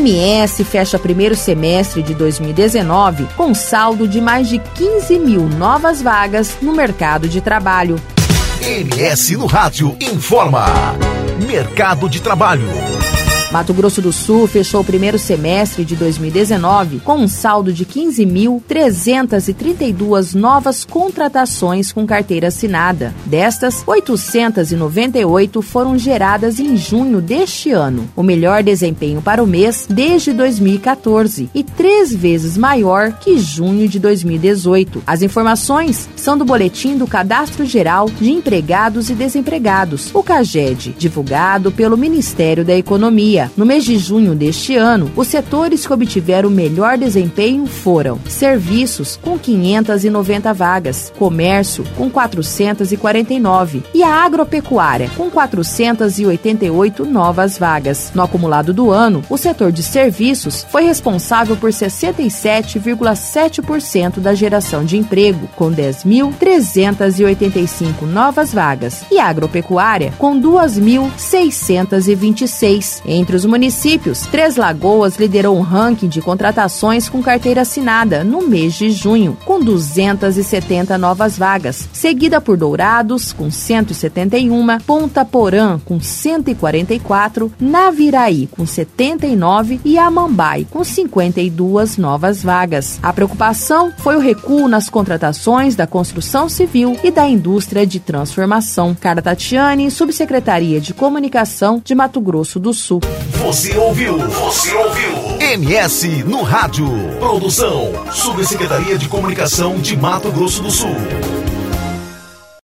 MS fecha primeiro semestre de 2019 com saldo de mais de 15 mil novas vagas no mercado de trabalho. MS no Rádio informa. Mercado de trabalho. Mato Grosso do Sul fechou o primeiro semestre de 2019 com um saldo de 15.332 novas contratações com carteira assinada. Destas, 898 foram geradas em junho deste ano, o melhor desempenho para o mês desde 2014 e 3 vezes maior que junho de 2018. As informações são do Boletim do Cadastro Geral de Empregados e Desempregados, o CAGED, divulgado pelo Ministério da Economia. No mês de junho deste ano, os setores que obtiveram o melhor desempenho foram serviços, com 590 vagas, comércio, com 449 e a agropecuária, com 488 novas vagas. No acumulado do ano, o setor de serviços foi responsável por 67,7% da geração de emprego, com 10.385 novas vagas, e a agropecuária, com 2.626. Entre os municípios, Três Lagoas liderou um ranking de contratações com carteira assinada no mês de junho, com 270 novas vagas, seguida por Dourados, com 171, Ponta Porã, com 144, Naviraí, com 79 e Amambai, com 52 novas vagas. A preocupação foi o recuo nas contratações da construção civil e da indústria de transformação. Cara Tatiane, Subsecretaria de Comunicação de Mato Grosso do Sul. Você ouviu MS no Rádio. Produção, Subsecretaria de Comunicação de Mato Grosso do Sul.